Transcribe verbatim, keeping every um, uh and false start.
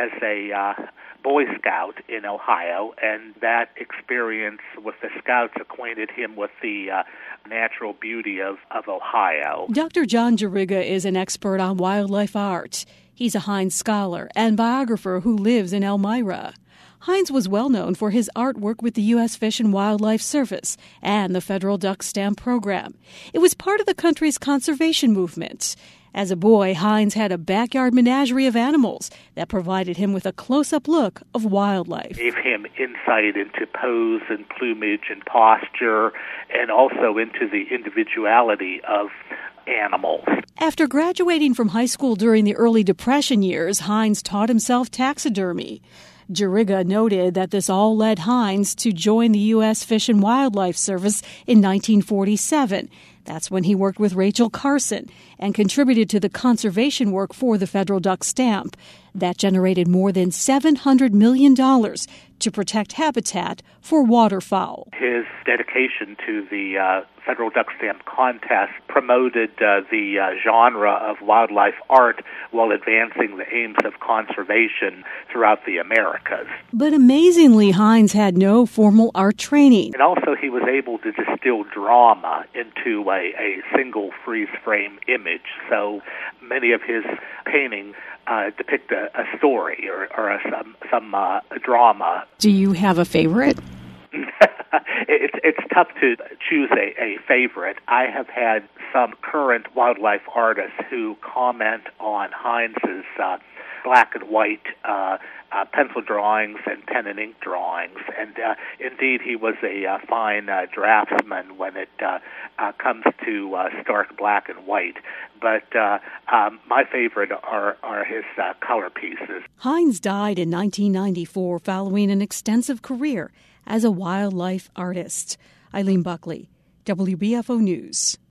as a uh, Boy Scout in Ohio, and that experience with the Scouts acquainted him with the uh, natural beauty of, of Ohio. Doctor John Juriga is an expert on wildlife art. He's a Hines Scholar and biographer who lives in Elmira. Hines was well known for his artwork with the U S Fish and Wildlife Service and the Federal Duck Stamp Program. It was part of the country's conservation movement. As a boy, Hines had a backyard menagerie of animals that provided him with a close-up look of wildlife. Gave him insight into pose and plumage and posture, and also into the individuality of animals. After graduating from high school during the early Depression years, Hines taught himself taxidermy. Juriga noted that this all led Hines to join the U S Fish and Wildlife Service in nineteen forty-seven. That's when he worked with Rachel Carson and contributed to the conservation work for the Federal Duck Stamp. That generated more than seven hundred million dollars to protect habitat for waterfowl. His dedication to the uh, Federal Duck Stamp contest promoted uh, the uh, genre of wildlife art while advancing the aims of conservation throughout the Americas. But amazingly, Hines had no formal art training. And also he was able to distill drama into a, a single freeze-frame image. So many of his paintings uh, depict a, a story or, or a, some, some uh, drama. Do you have a favorite? it's it's tough to choose a, a favorite. I have had some current wildlife artists who comment on Hines's uh, black and white uh, uh, pencil drawings and pen and ink drawings, and uh, indeed he was a uh, fine uh, draftsman when it uh, uh, comes to uh, stark black and white. But uh, um, my favorite are, are his uh, color pieces. Hines died in nineteen ninety-four following an extensive career as a wildlife artist. Eileen Buckley, W B F O News.